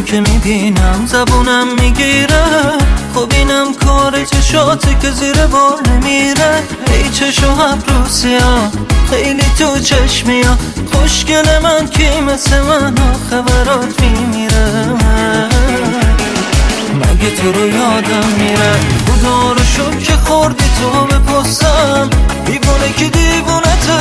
که میبینم زبونم میگیره، خب اینم کار چشاته که زیر بار نمیره. ای چشو ابروسیا خیلی تو چشمیا، خوشگل من کی مثل من خبرات میمیره. مگه تو رو یادم میره خدا رو شد که خوردی تو به پستم، دیوونه که دیوونه